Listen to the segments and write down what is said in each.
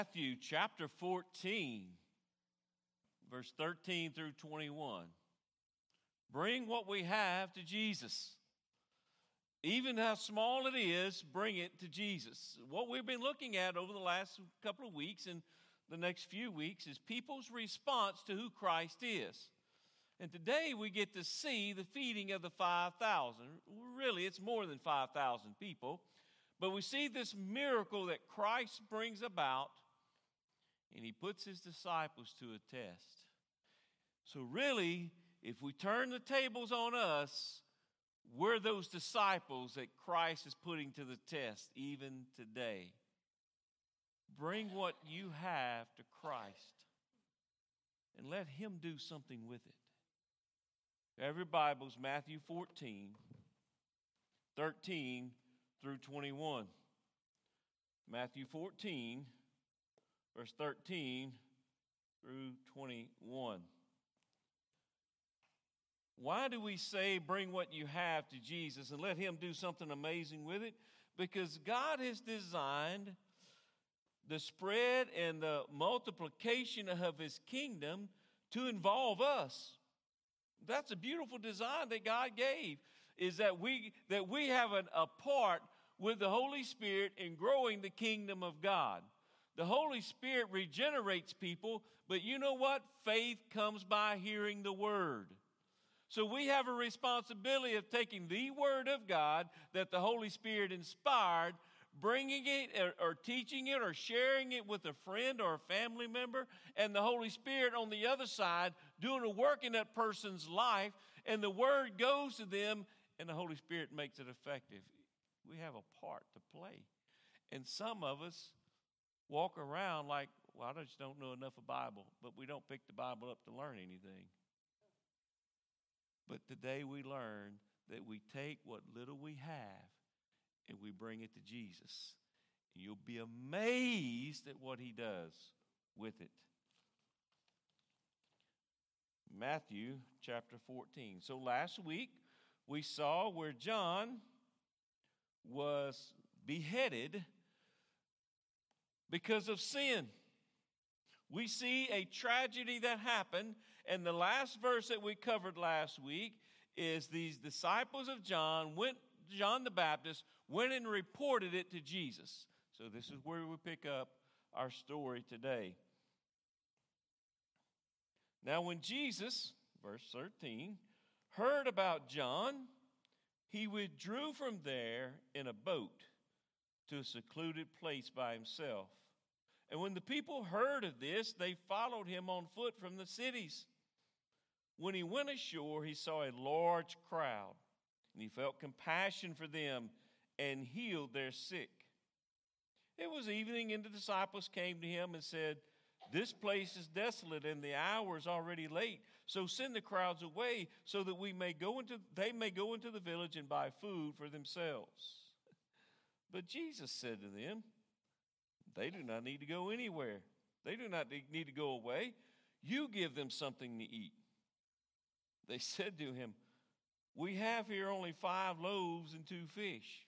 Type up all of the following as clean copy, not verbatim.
Matthew chapter 14, verse 13 through 21. Bring what we have to Jesus. Even how small it is, bring it to Jesus. What we've been looking at over the last couple of weeks and the next few weeks is people's response to who Christ is. And today we get to see the feeding of the 5,000. Really, it's more than 5,000 people. But we see this miracle that Christ brings about, and he puts his disciples to a test. So really, if we turn the tables on us, we're those disciples that Christ is putting to the test even today. Bring what you have to Christ and let him do something with it. Every Bible's Matthew 14, 13 through 21. Matthew 14, verse 13 through 21. Why do we say bring what you have to Jesus and let him do something amazing with it? Because God has designed the spread and the multiplication of his kingdom to involve us. That's a beautiful design that God gave, is that we have a part with the Holy Spirit in growing the kingdom of God. The Holy Spirit regenerates people, but you know what? Faith comes by hearing the word. So we have a responsibility of taking the word of God that the Holy Spirit inspired, bringing it or teaching it or sharing it with a friend or a family member, and the Holy Spirit on the other side doing a work in that person's life, and the word goes to them, and the Holy Spirit makes it effective. We have a part to play. And some of us walk around like, well, I just don't know enough of Bible, but we don't pick the Bible up to learn anything. But today we learn that we take what little we have and we bring it to Jesus. And you'll be amazed at what he does with it. Matthew chapter 14. So last week we saw where John was beheaded because of sin. We see a tragedy that happened, and the last verse that we covered last week is these disciples of John the Baptist went and reported it to Jesus. So this is where we pick up our story today. Now when Jesus, verse 13, heard about John, he withdrew from there in a boat to a secluded place by himself. And when the people heard of this, they followed him on foot from the cities. When he went ashore, he saw a large crowd, and he felt compassion for them and healed their sick. It was evening, and the disciples came to him and said, "This place is desolate, and the hour is already late. So send the crowds away, so that they may go into the village and buy food for themselves." But Jesus said to them, "They do not need to go anywhere. They do not need to go away. You give them something to eat." They said to him, "We have here only 5 loaves and 2 fish."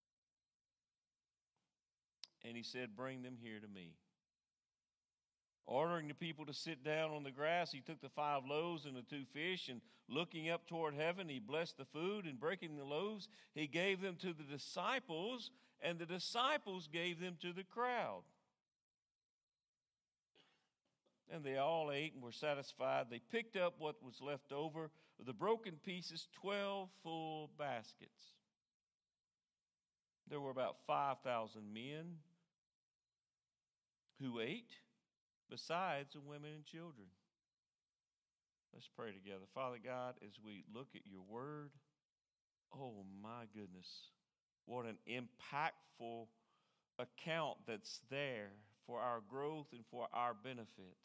And he said, "Bring them here to me." Ordering the people to sit down on the grass, he took the 5 loaves and the 2 fish, and looking up toward heaven, he blessed the food, and breaking the loaves, he gave them to the disciples, and the disciples gave them to the crowd. And they all ate and were satisfied. They picked up what was left over of the broken pieces, 12 full baskets. There were about 5,000 men who ate, besides the women and children. Let's pray together. Father God, as we look at your word, oh my goodness, what an impactful account that's there for our growth and for our benefit.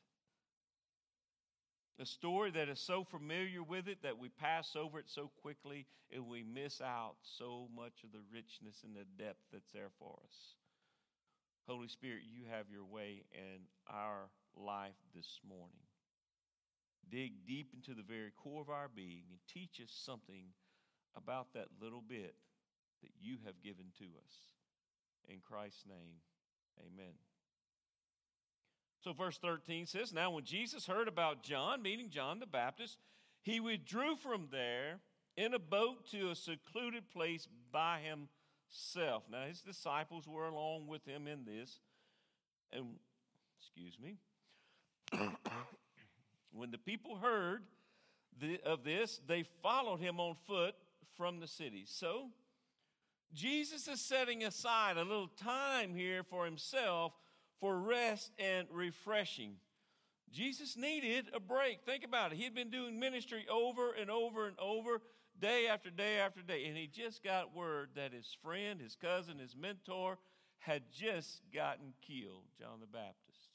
A story that is so familiar with it that we pass over it so quickly and we miss out so much of the richness and the depth that's there for us. Holy Spirit, you have your way in our life this morning. Dig deep into the very core of our being and teach us something about that little bit that you have given to us. In Christ's name, amen. So verse 13 says, now when Jesus heard about John, meaning John the Baptist, he withdrew from there in a boat to a secluded place by himself. Now his disciples were along with him in this. And, excuse me, when the people heard of this, they followed him on foot from the city. So Jesus is setting aside a little time here for himself for rest and refreshing. Jesus needed a break. Think about it. He had been doing ministry over and over and over, day after day after day. And he just got word that his friend, his cousin, his mentor had just gotten killed, John the Baptist.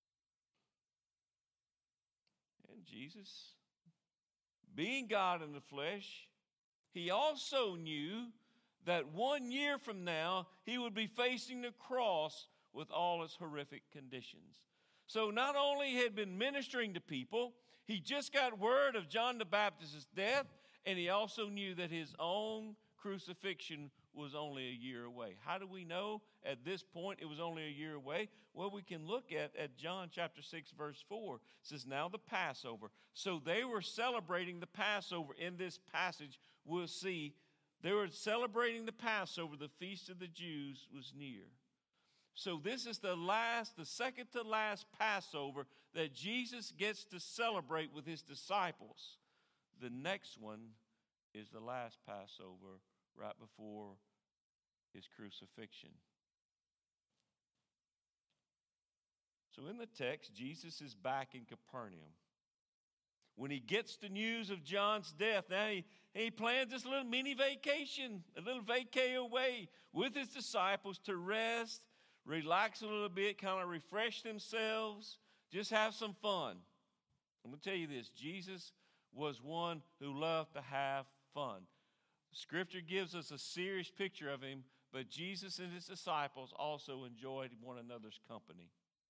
And Jesus, being God in the flesh, he also knew that 1 year from now, he would be facing the cross with all its horrific conditions. So not only had been ministering to people, he just got word of John the Baptist's death, and he also knew that his own crucifixion was only a year away. How do we know at this point it was only a year away? Well, we can look at John chapter 6, verse 4. It says, now the Passover. So they were celebrating the Passover. In this passage, we'll see they were celebrating the Passover. The feast of the Jews was near. So this is the second to last Passover that Jesus gets to celebrate with his disciples. The next one is the last Passover right before his crucifixion. So in the text, Jesus is back in Capernaum. When he gets the news of John's death, now he plans this little mini vacation, a little vacay away with his disciples to rest, relax a little bit, kind of refresh themselves, just have some fun. I'm going to tell you this, Jesus was one who loved to have fun. Scripture gives us a serious picture of him, but Jesus and his disciples also enjoyed one another's company.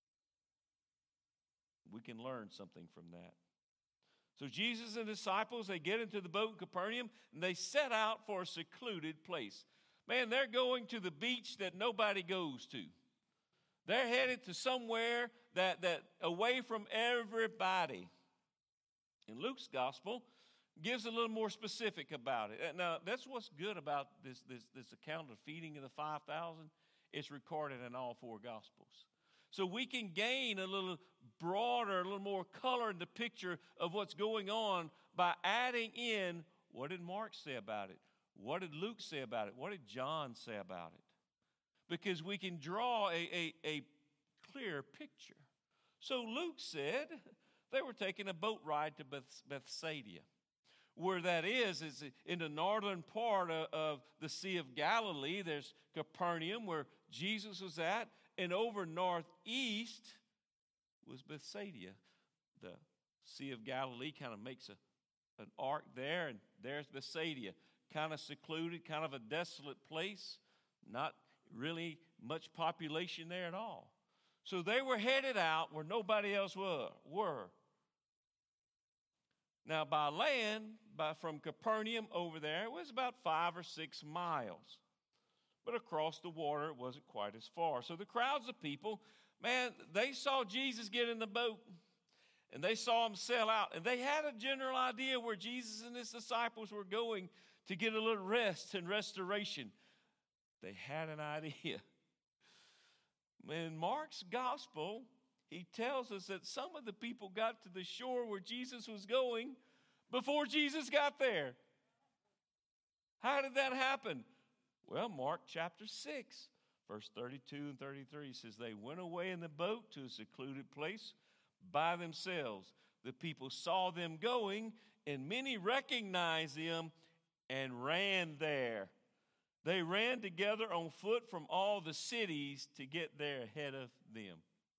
We can learn something from that. So Jesus and the disciples, they get into the boat in Capernaum, and they set out for a secluded place. Man, they're going to the beach that nobody goes to. They're headed to somewhere that away from everybody. And Luke's gospel gives a little more specific about it. Now, that's what's good about this account of feeding of the 5,000. It's recorded in all four gospels. So we can gain a little broader, a little more color in the picture of what's going on by adding in, what did Mark say about it? What did Luke say about it? What did John say about it? Because we can draw a clear picture. So Luke said they were taking a boat ride to Bethsaida. Where that is in the northern part of the Sea of Galilee. There's Capernaum, where Jesus was at, and over northeast was Bethsaida. The Sea of Galilee kind of makes an arc there, and there's Bethsaida, kind of secluded, kind of a desolate place, not really much population there at all. So they were headed out where nobody else were. Now, by land, from Capernaum over there, it was about 5 or 6 miles. But across the water, it wasn't quite as far. So the crowds of people, man, they saw Jesus get in the boat, and they saw him sail out. And they had a general idea where Jesus and his disciples were going to get a little rest and restoration. They had an idea. In Mark's gospel, he tells us that some of the people got to the shore where Jesus was going before Jesus got there. How did that happen? Well, Mark chapter 6, verse 32 and 33 says, they went away in the boat to a secluded place by themselves. The people saw them going, and many recognized them and ran there. They ran together on foot from all the cities to get there ahead of them.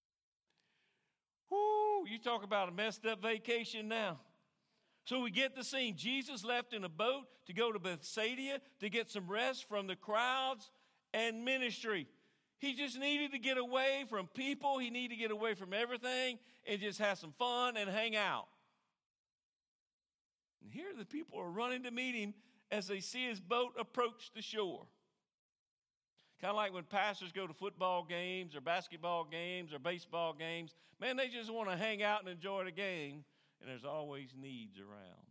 Whoo, you talk about a messed up vacation now. So we get the scene. Jesus left in a boat to go to Bethsaida to get some rest from the crowds and ministry. He just needed to get away from people. He needed to get away from everything and just have some fun and hang out. And here the people are running to meet him as they see his boat approach the shore. Kind of like when pastors go to football games or basketball games or baseball games. Man, they just want to hang out and enjoy the game, and there's always needs around.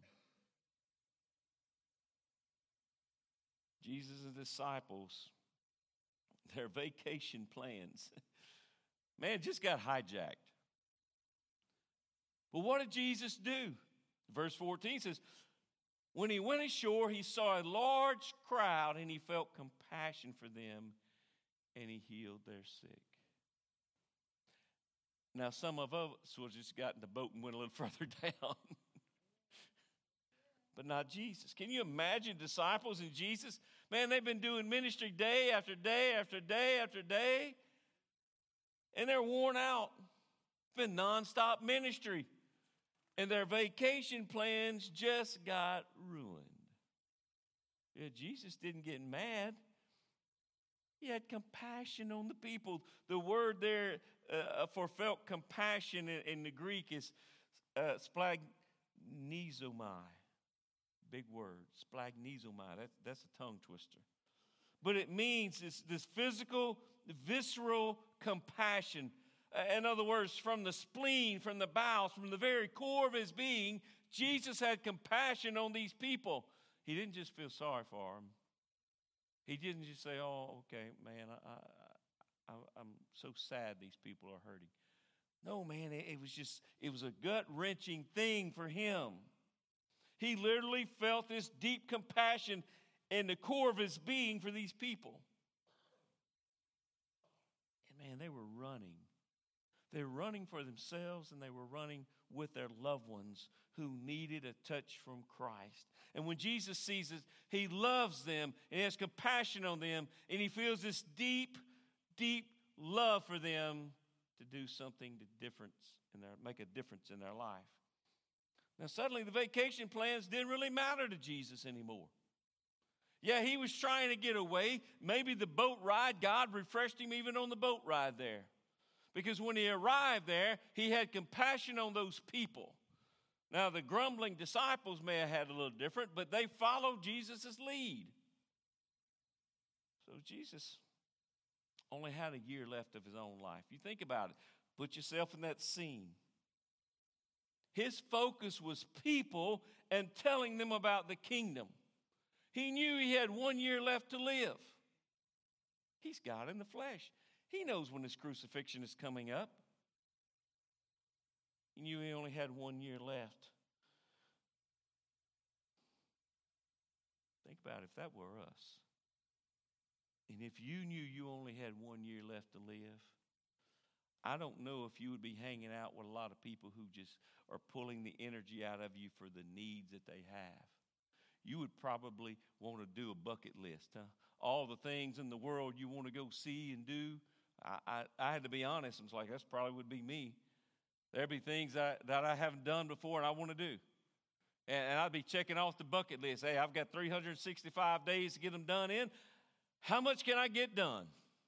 Jesus' disciples, their vacation plans, man, just got hijacked. But what did Jesus do? Verse 14 says, when he went ashore, he saw a large crowd, and he felt compassion for them, and he healed their sick. Now, some of us would just got in the boat and went a little further down. But not Jesus. Can you imagine disciples and Jesus? Man, they've been doing ministry day after day after day after day, and they're worn out. It's been nonstop ministry. And their vacation plans just got ruined. Yeah, Jesus didn't get mad. He had compassion on the people. The word there for felt compassion in the Greek is splagnizomai. Big word, splagnizomai. That's a tongue twister. But it means this physical, visceral compassion. In other words, from the spleen, from the bowels, from the very core of his being, Jesus had compassion on these people. He didn't just feel sorry for them. He didn't just say, oh, okay, man, I'm so sad these people are hurting. No, man, it was a gut-wrenching thing for him. He literally felt this deep compassion in the core of his being for these people. And man, they were running. They were running for themselves, and they were running with their loved ones who needed a touch from Christ. And when Jesus sees it, he loves them, and he has compassion on them, and he feels this deep, deep love for them to do something make a difference in their life. Now, suddenly the vacation plans didn't really matter to Jesus anymore. Yeah, he was trying to get away. Maybe the boat ride, God refreshed him even on the boat ride there. Because when he arrived there, he had compassion on those people. Now, the grumbling disciples may have had a little different, but they followed Jesus' lead. So Jesus only had a year left of his own life. You think about it. Put yourself in that scene. His focus was people and telling them about the kingdom. He knew he had 1 year left to live. He's God in the flesh. He knows when his crucifixion is coming up. He knew he only had 1 year left. Think about it, if that were us. And if you knew you only had 1 year left to live, I don't know if you would be hanging out with a lot of people who just are pulling the energy out of you for the needs that they have. You would probably want to do a bucket list, huh? All the things in the world you want to go see and do. I had to be honest. I was like, that's probably would be me. There'd be things that I haven't done before and I want to do. And I'd be checking off the bucket list. Hey, I've got 365 days to get them done in. How much can I get done?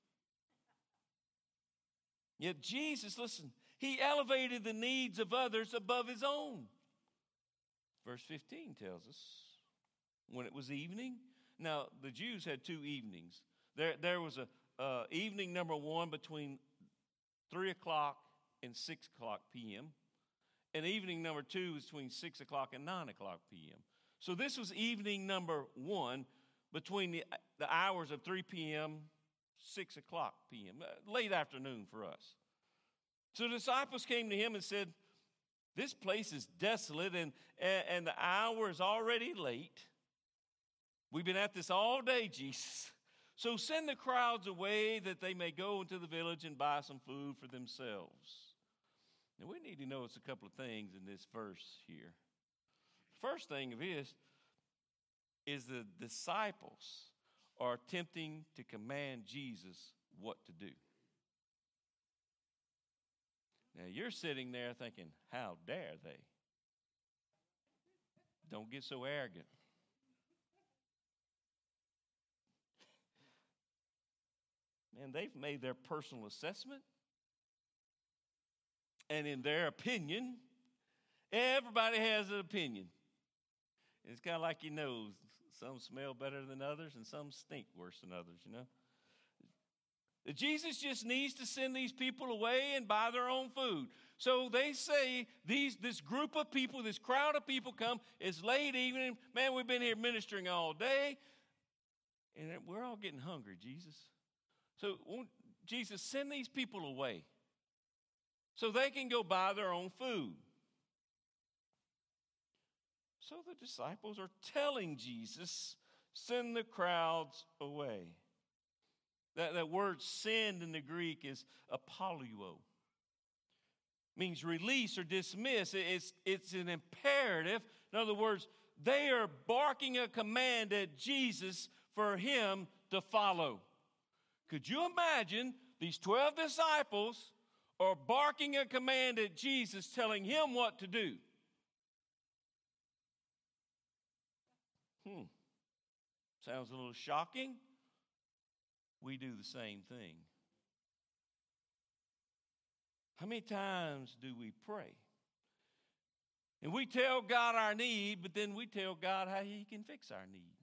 Yet Jesus, listen, he elevated the needs of others above his own. Verse 15 tells us, when it was evening. Now, the Jews had two evenings. There was a evening number one between 3 o'clock and 6 o'clock p.m. And evening number two was between 6 o'clock and 9 o'clock p.m. So this was evening number one between the hours of 3 p.m., 6 o'clock p.m., late afternoon for us. So the disciples came to him and said, this place is desolate and the hour is already late. We've been at this all day, Jesus. So send the crowds away that they may go into the village and buy some food for themselves. Now, we need to notice a couple of things in this verse here. First thing of this is the disciples are attempting to command Jesus what to do. Now, you're sitting there thinking, how dare they? Don't get so arrogant. Man, they've made their personal assessment. And in their opinion, everybody has an opinion. It's kind of like your nose. Some smell better than others, and some stink worse than others, you know. That Jesus just needs to send these people away and buy their own food. So they say, this group of people, this crowd of people come, it's late evening. Man, we've been here ministering all day, and we're all getting hungry, Jesus. So won't Jesus send these people away so they can go buy their own food? So the disciples are telling Jesus, send the crowds away. That word send in the Greek is apolio. Means release or dismiss. It's an imperative. In other words, they are barking a command at Jesus for him to follow. Could you imagine these 12 disciples are barking a command at Jesus, telling him what to do? Sounds a little shocking. We do the same thing. How many times do we pray? And we tell God our need, but then we tell God how he can fix our need.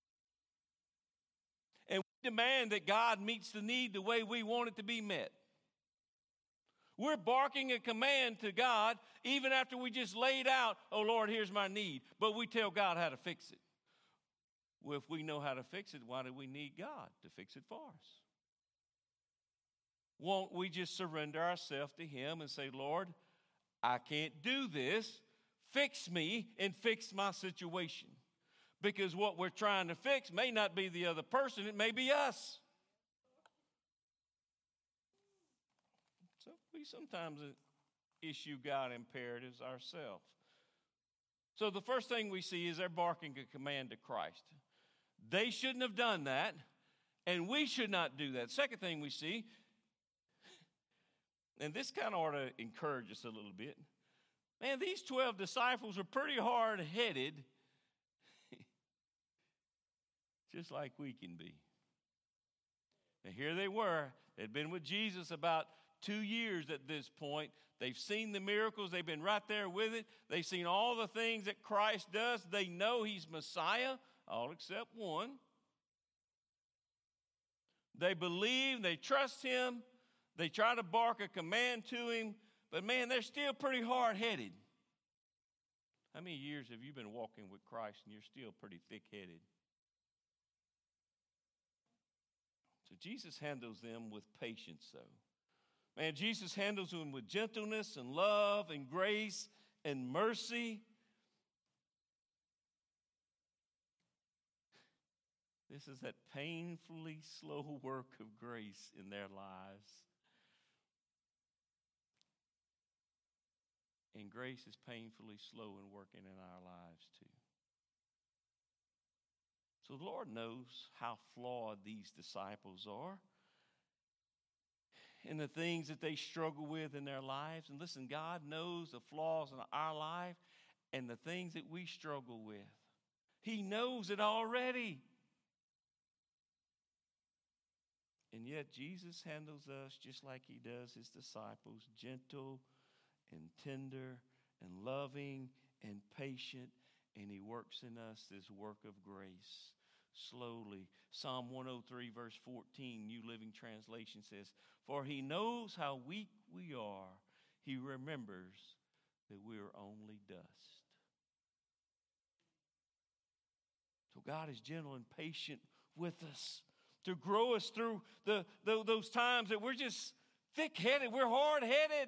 And we demand that God meets the need the way we want it to be met. We're barking a command to God even after we just laid out, oh Lord, here's my need. But we tell God how to fix it. Well, if we know how to fix it, why do we need God to fix it for us? Won't we just surrender ourselves to him and say, Lord, I can't do this. Fix me and fix my situation. Because what we're trying to fix may not be the other person, it may be us. So we sometimes issue God imperatives ourselves. So the first thing we see is they're barking a command to Christ. They shouldn't have done that, and we should not do that. Second thing we see, and this kind of ought to encourage us a little bit. Man, these 12 disciples are pretty hard-headed, just like we can be. And here they were. They'd been with Jesus about 2 years at this point. They've seen the miracles. They've been right there with it. They've seen all the things that Christ does. They know he's Messiah, all except one. They believe, they trust him. They try to bark a command to him. But man, they're still pretty hard-headed. How many years have you been walking with Christ and you're still pretty thick-headed? So Jesus handles them with patience, though. Man, Jesus handles them with gentleness and love and grace and mercy. This is that painfully slow work of grace in their lives. And grace is painfully slow in working in our lives too. So the Lord knows how flawed these disciples are and the things that they struggle with in their lives. And listen, God knows the flaws in our life and the things that we struggle with. He knows it already. And yet Jesus handles us just like he does his disciples, gentle and tender and loving and patient, and he works in us this work of grace slowly. Psalm 103 verse 14, New Living Translation says, for he knows how weak we are. He remembers that we are only dust. So God is gentle and patient with us to grow us through those times that we're just thick-headed, we're hard-headed.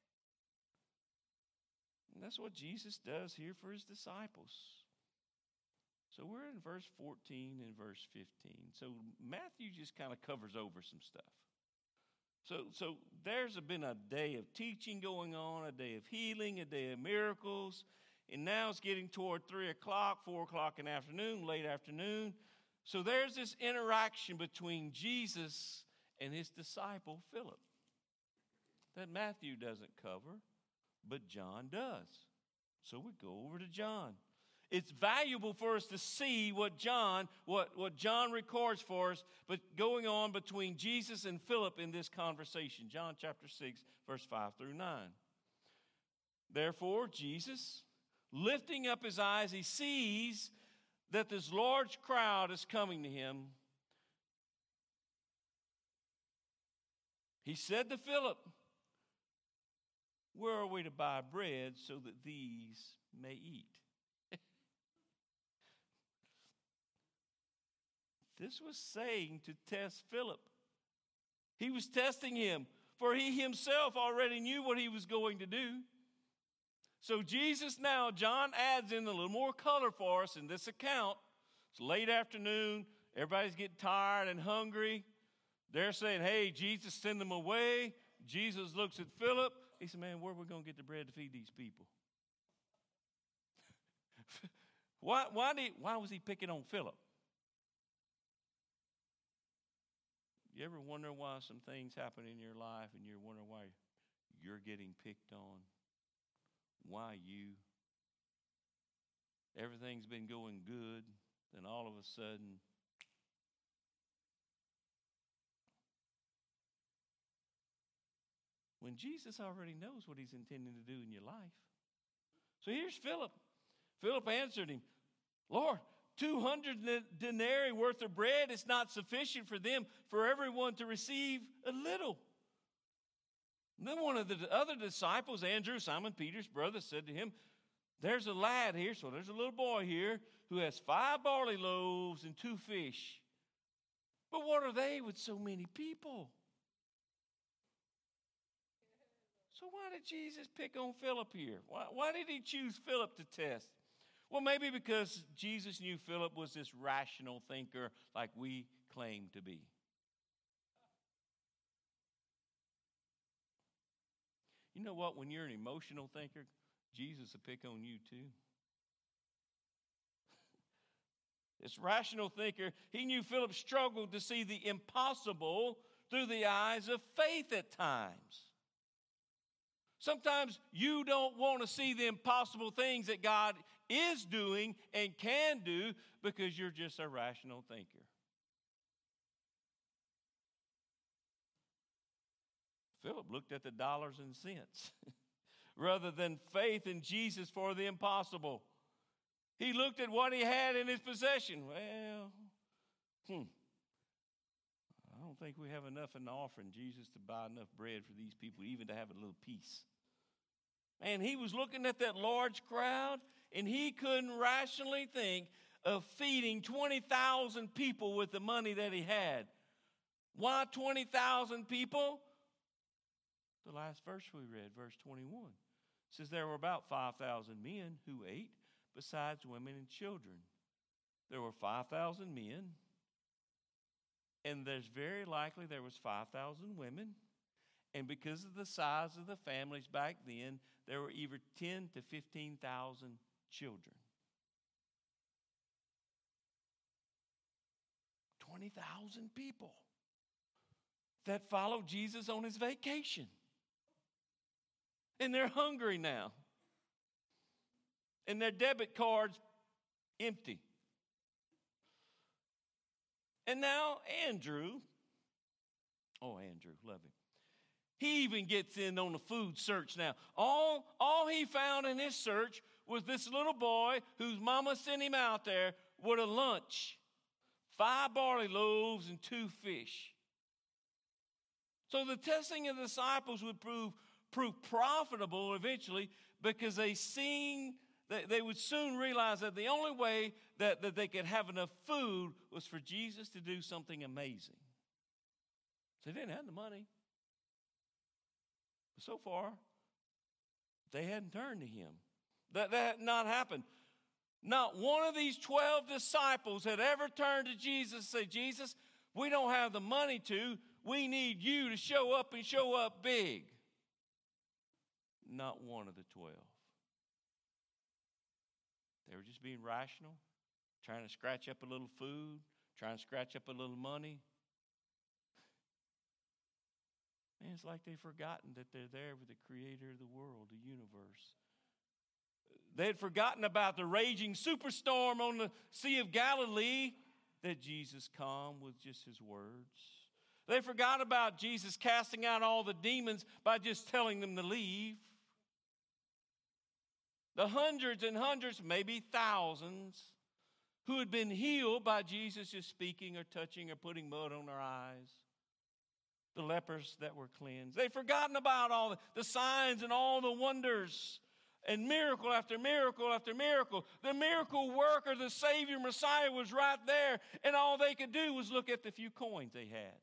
And that's what Jesus does here for his disciples. So we're in verse 14 and verse 15. So Matthew just kind of covers over some stuff. So there's been a day of teaching going on, a day of healing, a day of miracles, and now it's getting toward 3 o'clock, 4 o'clock in the afternoon, late afternoon. So there's this interaction between Jesus and his disciple Philip that Matthew doesn't cover, but John does. So we go over to John. It's valuable for us to see what John records for us, but going on between Jesus and Philip in this conversation. John chapter 6, verse 5 through 9. Therefore, Jesus, lifting up his eyes, he sees that this large crowd is coming to him. He said to Philip, where are we to buy bread so that these may eat? This was saying to test Philip. He was testing him, for he himself already knew what he was going to do. So Jesus now, John adds in a little more color for us in this account. It's late afternoon. Everybody's getting tired and hungry. They're saying, hey, Jesus, send them away. Jesus looks at Philip. He said, man, where are we going to get the bread to feed these people? Why was he picking on Philip? You ever wonder why some things happen in your life and you're wondering why you're getting picked on? Why you? Everything's been going good, then all of a sudden, when Jesus already knows what he's intending to do in your life. So here's Philip. Philip answered him, Lord, 200 denarii worth of bread is not sufficient for them, for everyone to receive a little. And then one of the other disciples, Andrew, Simon Peter's brother, said to him, there's a lad here, so there's a little boy here, who has 5 barley loaves and 2 fish. But what are they with so many people? So why did Jesus pick on Philip here? Why did he choose Philip to test? Well, maybe because Jesus knew Philip was this rational thinker like we claim to be. You know what? When you're an emotional thinker, Jesus will pick on you too. This rational thinker, he knew Philip struggled to see the impossible through the eyes of faith at times. Sometimes you don't want to see the impossible things that God is doing and can do because you're just a rational thinker. Philip looked at the dollars and cents rather than faith in Jesus for the impossible. He looked at what he had in his possession. Well, I don't think we have enough in the offering, Jesus, to buy enough bread for these people, even to have a little piece. And he was looking at that large crowd, and he couldn't rationally think of feeding 20,000 people with the money that he had. Why 20,000 people? The last verse we read, verse 21, says there were about 5,000 men who ate, besides women and children. There were 5,000 men, and there's very likely there was 5,000 women. And because of the size of the families back then, there were either 10 to 15,000 children. 20,000 people that followed Jesus on his vacation. And they're hungry now. And their debit cards empty. And now Andrew, love him. He even gets in on the food search now. All he found in his search was this little boy whose mama sent him out there with a lunch. 5 barley loaves and 2 fish. So the testing of the disciples would prove profitable eventually because they would soon realize that the only way that they could have enough food was for Jesus to do something amazing. So they didn't have the money. But so far, they hadn't turned to him. That had not happened. Not one of these 12 disciples had ever turned to Jesus and said, Jesus, we don't have the money to. We need you to show up and show up big. Not one of the 12. They were just being rational, trying to scratch up a little food, trying to scratch up a little money. Man, it's like they've forgotten that they're there with the creator of the world, the universe. They had forgotten about the raging superstorm on the Sea of Galilee that Jesus calmed with just his words. They forgot about Jesus casting out all the demons by just telling them to leave. The hundreds and hundreds, maybe thousands, who had been healed by Jesus just speaking or touching or putting mud on their eyes. the lepers that were cleansed. They'd forgotten about all the signs and all the wonders and miracle after miracle after miracle. The miracle worker, the Savior, Messiah was right there, and all they could do was look at the few coins they had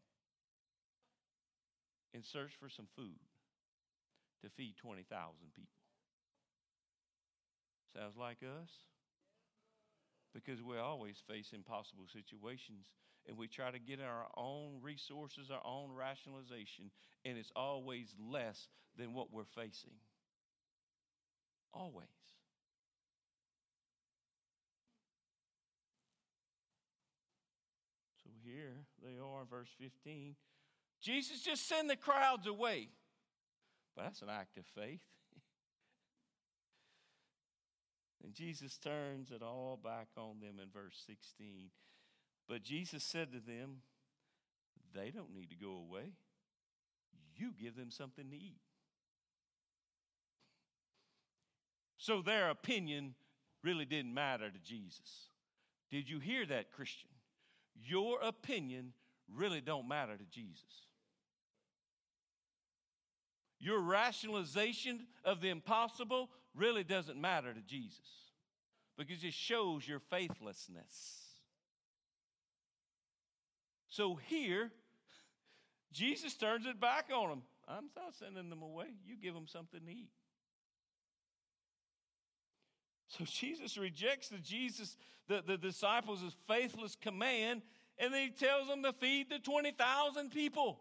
and search for some food to feed 20,000 people. Sounds like us? Because we always face impossible situations, and we try to get our own resources, our own rationalization, and it's always less than what we're facing. Always. So here they are, verse 15. Jesus, just send the crowds away. But that's an act of faith. And Jesus turns it all back on them in verse 16. But Jesus said to them, they don't need to go away. You give them something to eat. So their opinion really didn't matter to Jesus. Did you hear that, Christian? Your opinion really don't matter to Jesus. Your rationalization of the impossible really doesn't matter to Jesus, because it shows your faithlessness. So here, Jesus turns it back on them. I'm not sending them away. You give them something to eat. So Jesus rejects the disciples' faithless command, and then he tells them to feed the 20,000 people.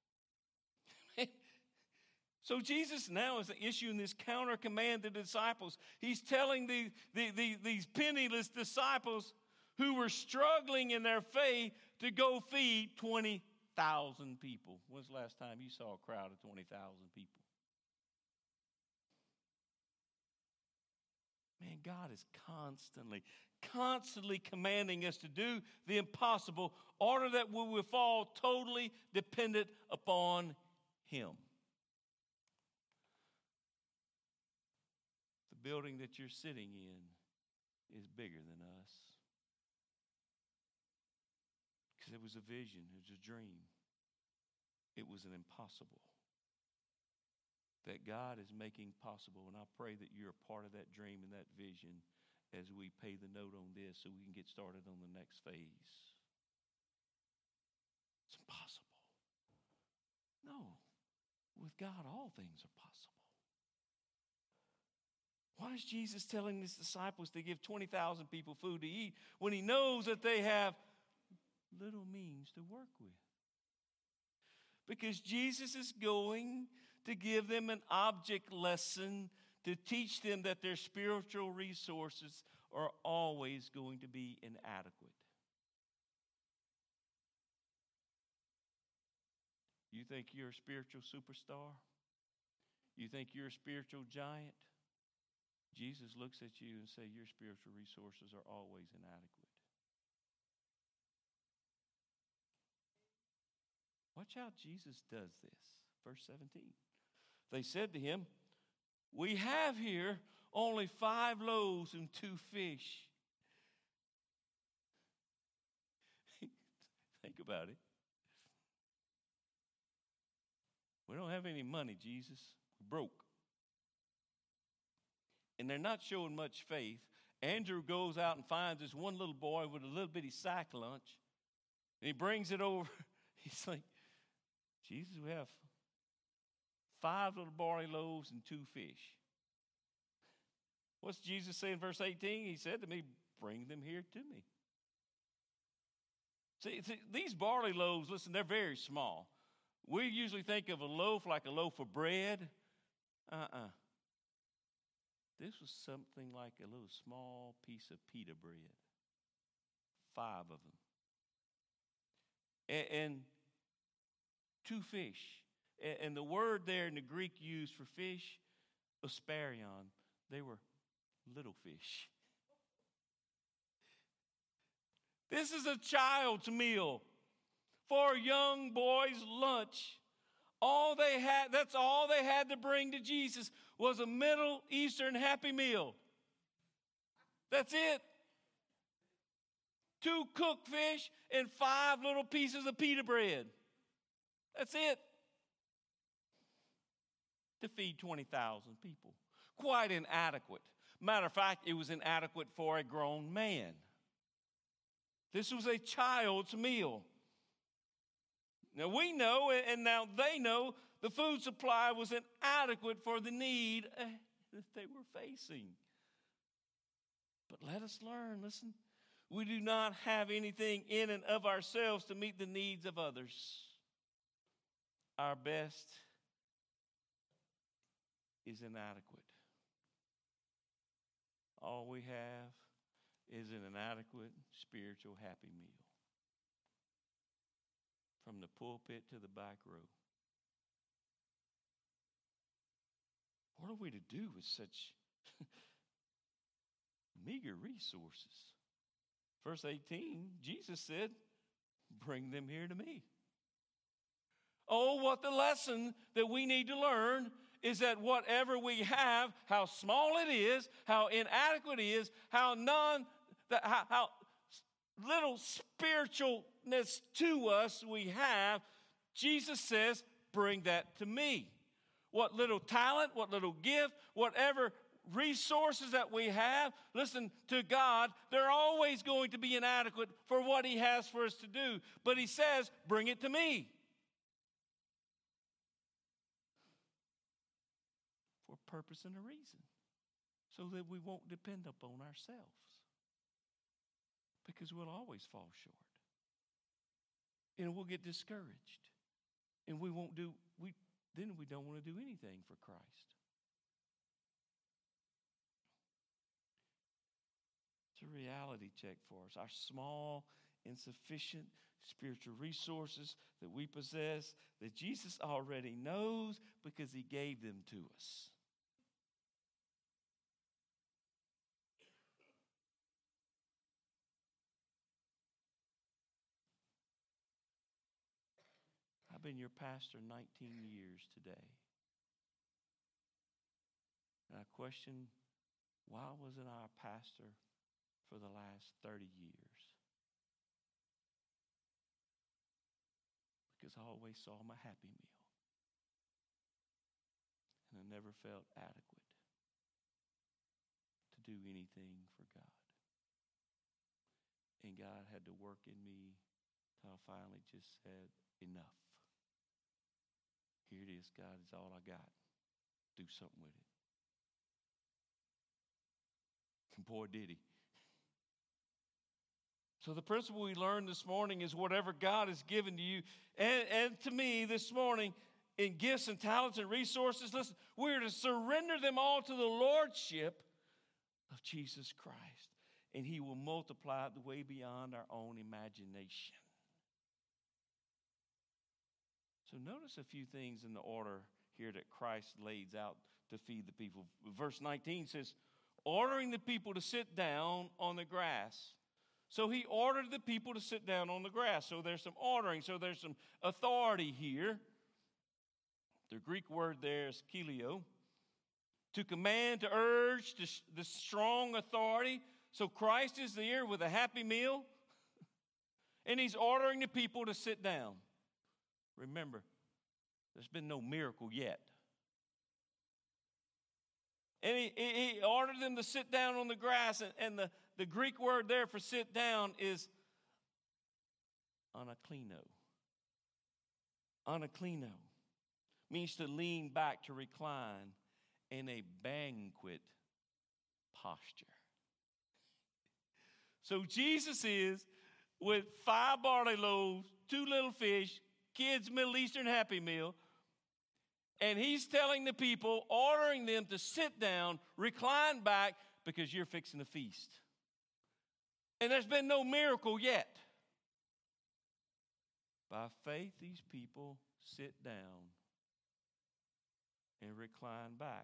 So Jesus now is issuing this counter command to the disciples. He's telling these penniless disciples who were struggling in their faith to go feed 20,000 people. When's the last time you saw a crowd of 20,000 people? Man, God is constantly commanding us to do the impossible in order that we will fall totally dependent upon Him. The building that you're sitting in is bigger than us. Because it was a vision, it was a dream. It was an impossible that God is making possible. And I pray that you're a part of that dream and that vision as we pay the note on this so we can get started on the next phase. It's impossible. No. With God, all things are possible. Why is Jesus telling his disciples to give 20,000 people food to eat when he knows that they have little means to work with? Because Jesus is going to give them an object lesson to teach them that their spiritual resources are always going to be inadequate. You think you're a spiritual superstar? You think you're a spiritual giant? Jesus looks at you and says, your spiritual resources are always inadequate. Watch how Jesus does this. Verse 17. They said to him, we have here only 5 loaves and 2 fish. Think about it. We don't have any money, Jesus. We're broke. And they're not showing much faith. Andrew goes out and finds this one little boy with a little bitty sack lunch. And he brings it over. He's like, Jesus, we have 5 little barley loaves and 2 fish. What's Jesus say in verse 18? He said to me, bring them here to me. See, these barley loaves, listen, they're very small. We usually think of a loaf like a loaf of bread. This was something like a little small piece of pita bread. 5 of them. And 2 fish. And the word there in the Greek used for fish, asparion, they were little fish. This is a child's meal for a young boy's lunch. That's all they had to bring to Jesus was a Middle Eastern Happy Meal. That's it. 2 cooked fish and 5 little pieces of pita bread. That's it. To feed 20,000 people. Quite inadequate. Matter of fact, it was inadequate for a grown man. This was a child's meal. Now we know, and now they know, the food supply was inadequate for the need that they were facing. But let us learn, listen, we do not have anything in and of ourselves to meet the needs of others. Our best is inadequate. All we have is an inadequate spiritual happy meal. From the pulpit to the back row. What are we to do with such meager resources? Verse 18, Jesus said, bring them here to me. Oh, what the lesson that we need to learn is that whatever we have, how small it is, how inadequate it is, how little spiritualness to us we have, Jesus says, bring that to me. What little talent, what little gift, whatever resources that we have, listen, to God, they're always going to be inadequate for what He has for us to do. But He says, bring it to me. For a purpose and a reason. So that we won't depend upon ourselves. Because we'll always fall short. And we'll get discouraged. And then we don't want to do anything for Christ. It's a reality check for us. Our small, insufficient spiritual resources that we possess, that Jesus already knows because He gave them to us. I've been your pastor 19 years today. And I question, why wasn't I a pastor for the last 30 years? Because I always saw my happy meal. And I never felt adequate to do anything for God. And God had to work in me till I finally just said, enough. Here it is, God, it's all I got. Do something with it. And boy, did He. So the principle we learned this morning is whatever God has given to you and to me this morning in gifts and talents and resources, listen, we're to surrender them all to the lordship of Jesus Christ. And He will multiply it way beyond our own imagination. So notice a few things in the order here that Christ lays out to feed the people. Verse 19 says, ordering the people to sit down on the grass. So He ordered the people to sit down on the grass. So there's some ordering. So there's some authority here. The Greek word there is kilio. To command, to urge, the strong authority. So Christ is there with a happy meal. And He's ordering the people to sit down. Remember, there's been no miracle yet. And he ordered them to sit down on the grass. And the Greek word there for sit down is anaklino. Anaklino means to lean back, to recline in a banquet posture. So Jesus is with 5 barley loaves, 2 little fish, kids' Middle Eastern happy meal. And He's telling the people, ordering them to sit down, recline back, because you're fixing a feast. And there's been no miracle yet. By faith, these people sit down and recline back.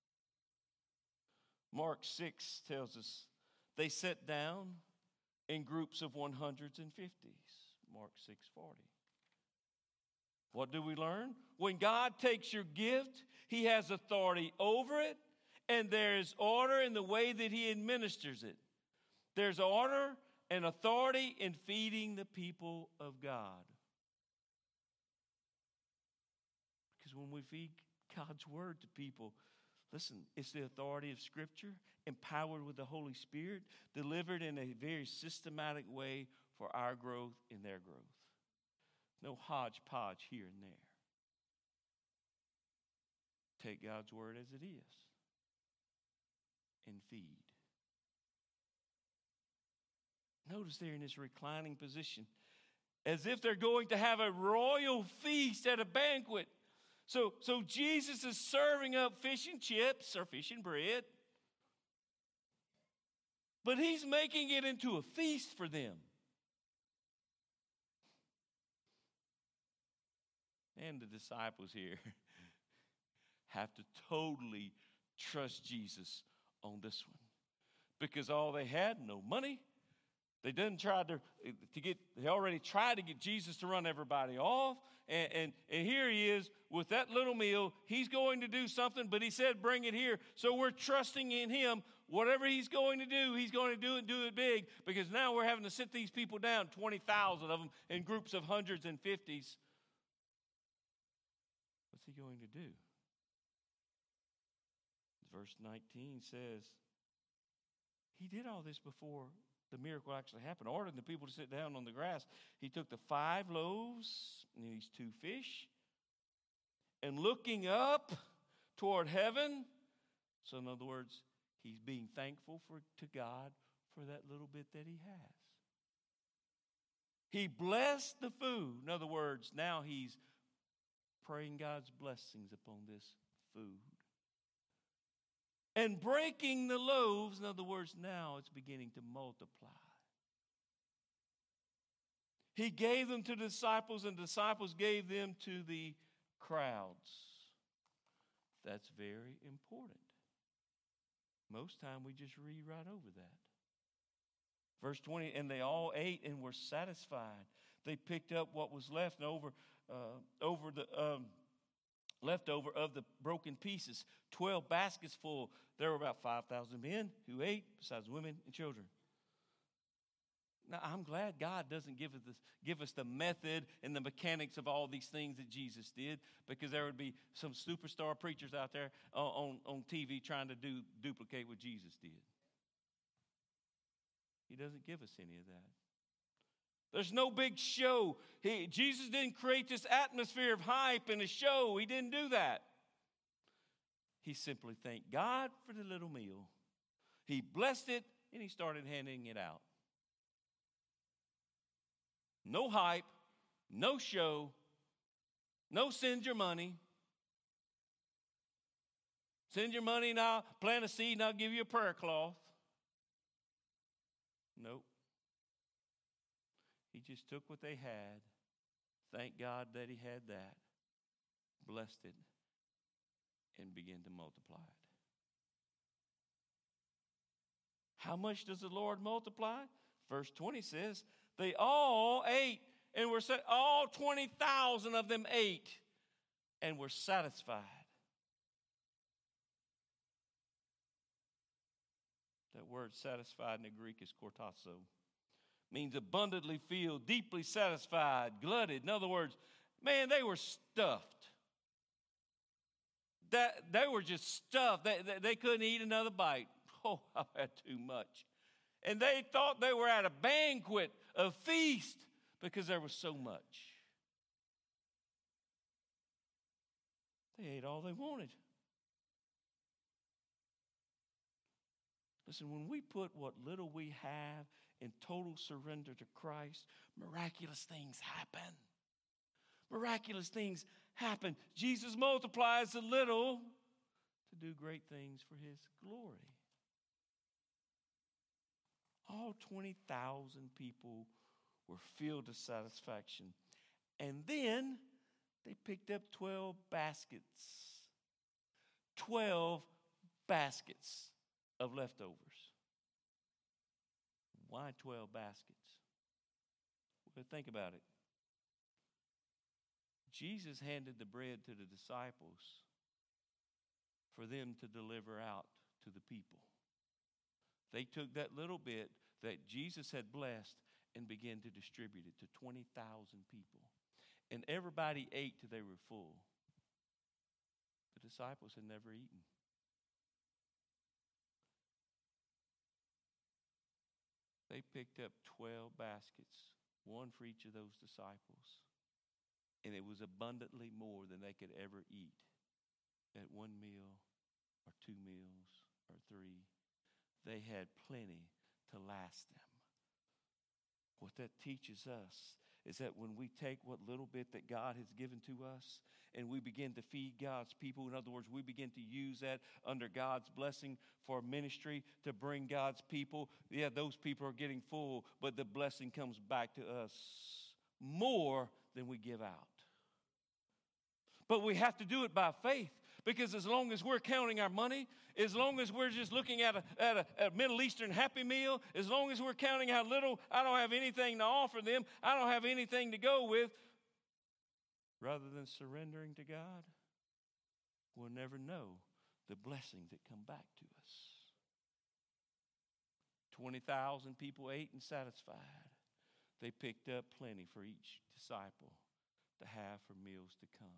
Mark 6 tells us they sat down in groups of 150s. Mark 6:40. What do we learn? When God takes your gift, He has authority over it, and there is order in the way that He administers it. There's order and authority in feeding the people of God. when we feed God's word to people, listen, it's the authority of Scripture, empowered with the Holy Spirit, delivered in a very systematic way for our growth and their growth. No hodgepodge here and there. Take God's word as it is and feed. Notice they're in this reclining position, as if they're going to have a royal feast at a banquet. So Jesus is serving up fish and chips or fish and bread, but he's making it into a feast for them. And the disciples here have to totally trust Jesus on this one, because all they had, no money. They already tried to get Jesus to run everybody off. And here he is with that little meal. He's going to do something, but he said, bring it here. So we're trusting in him. Whatever he's going to do it and do it big, because now we're having to sit these people down, 20,000 of them in groups of hundreds and fifties. What's he going to do? Verse 19 says, he did all this before the miracle actually happened. Ordering the people to sit down on the grass. He took the 5 loaves and these 2 fish, and looking up toward heaven. So in other words, he's being thankful to God for that little bit that he has. He blessed the food. In other words, now he's praying God's blessings upon this food. And breaking the loaves, in other words, now it's beginning to multiply. He gave them to the disciples, and the disciples gave them to the crowds. That's very important. Most time we just read right over that. Verse 20, and they all ate and were satisfied. They picked up what was left over leftover of the broken pieces, 12 baskets full. There were about 5,000 men who ate, besides women and children. Now, I'm glad God doesn't give us the method and the mechanics of all these things that Jesus did, because there would be some superstar preachers out there on TV trying to duplicate what Jesus did. He doesn't give us any of that. There's no big show. Jesus didn't create this atmosphere of hype and a show. He didn't do that. He simply thanked God for the little meal. He blessed it, and he started handing it out. No hype, no show, no send your money. Send your money and I'll plant a seed and I'll give you a prayer cloth. Nope. He just took what they had, thanked God that he had that, blessed it, and began to multiply it. How much does the Lord multiply? Verse 20 says, they all ate and were set. All 20,000 of them ate and were satisfied. That word satisfied in the Greek is kortasso. Means abundantly filled, deeply satisfied, glutted. In other words, man, they were stuffed. They were just stuffed. They couldn't eat another bite. Oh, I've had too much. And they thought they were at a banquet, a feast, because there was so much. They ate all they wanted. Listen, when we put what little we have in total surrender to Christ, miraculous things happen. Miraculous things happen. Jesus multiplies a little to do great things for his glory. All 20,000 people were filled to satisfaction. And then they picked up 12 baskets. 12 baskets of leftovers. Why 12 baskets? Well, think about it. Jesus handed the bread to the disciples for them to deliver out to the people. They took that little bit that Jesus had blessed and began to distribute it to 20,000 people. And everybody ate till they were full. The disciples had never eaten. They picked up 12 baskets, one for each of those disciples. And it was abundantly more than they could ever eat at one meal or 2 meals or 3. They had plenty to last them. What that teaches us is that when we take what little bit that God has given to us and we begin to feed God's people, in other words, we begin to use that under God's blessing for ministry to bring God's people, yeah, those people are getting full, but the blessing comes back to us more than we give out. But we have to do it by faith, because as long as we're counting our money, as long as we're just looking at a Middle Eastern Happy Meal, as long as we're counting how little, I don't have anything to offer them, I don't have anything to go with, rather than surrendering to God, we'll never know the blessings that come back to us. 20,000 people ate and satisfied. They picked up plenty for each disciple to have for meals to come.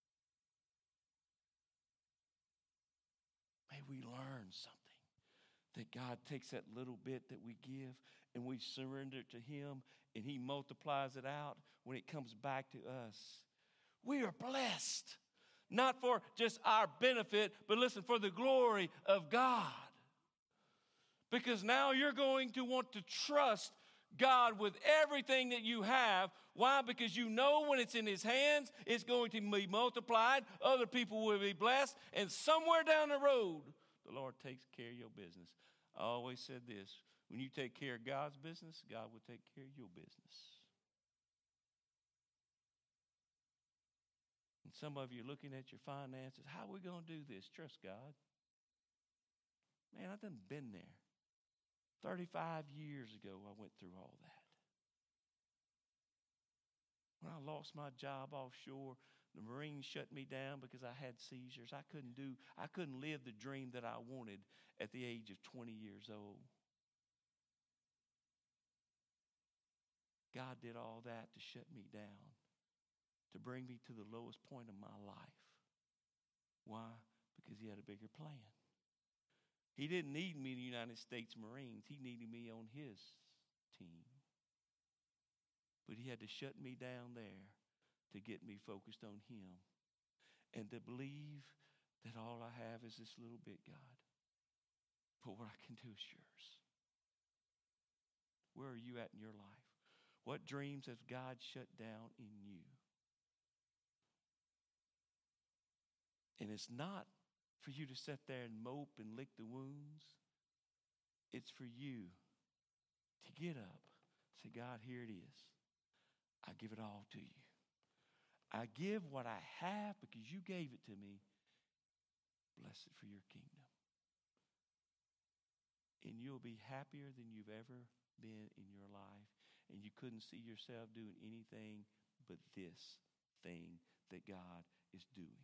May we learn something, that God takes that little bit that we give and we surrender it to Him, and He multiplies it out when it comes back to us. We are blessed, not for just our benefit, but listen, for the glory of God. Because now you're going to want to trust God with everything that you have. Why? Because you know when it's in His hands, it's going to be multiplied. Other people will be blessed. And somewhere down the road, the Lord takes care of your business. I always said this: when you take care of God's business, God will take care of your business. And some of you are looking at your finances. How are we going to do this? Trust God. Man, I've done been there. 35 years ago, I went through all that. When I lost my job offshore, the Marines shut me down because I had seizures. I couldn't live the dream that I wanted at the age of 20 years old. God did all that to shut me down, to bring me to the lowest point of my life. Why? Because He had a bigger plan. He didn't need me in the United States Marines. He needed me on His team. But He had to shut me down there to get me focused on Him and to believe that all I have is this little bit, God. But what I can do is yours. Where are you at in your life? What dreams has God shut down in you? And it's not for you to sit there and mope and lick the wounds. It's for you to get up. Say, God, here it is. I give it all to you. I give what I have because you gave it to me. Bless it for your kingdom. And you'll be happier than you've ever been in your life. And you couldn't see yourself doing anything but this thing that God is doing.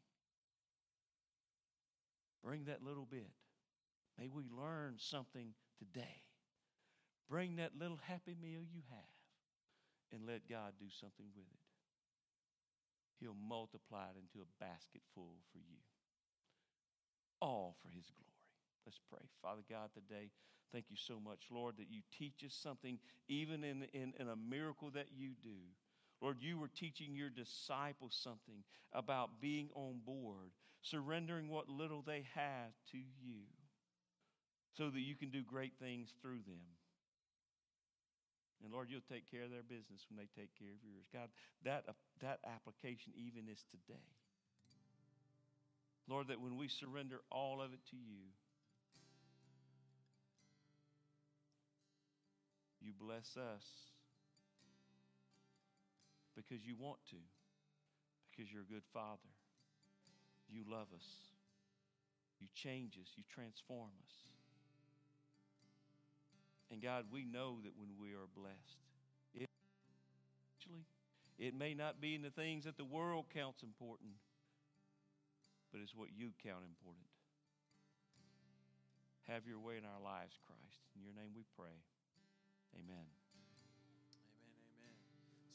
Bring that little bit. May we learn something today. Bring that little happy meal you have and let God do something with it. He'll multiply it into a basket full for you. All for His glory. Let's pray. Father God, today, thank you so much, Lord, that you teach us something even in a miracle that you do. Lord, you were teaching your disciples something about being on board, surrendering what little they have to you so that you can do great things through them. And Lord, you'll take care of their business when they take care of yours. God, that application even is today. Lord, that when we surrender all of it to you, you bless us because you want to, because you're a good Father. You love us. You change us. You transform us. And God, we know that when we are blessed, it may not be in the things that the world counts important, but it's what you count important. Have your way in our lives, Christ. In your name we pray. Amen.